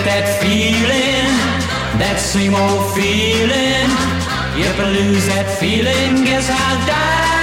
that feeling, that same old feeling. If I lose that feeling, guess I'll die.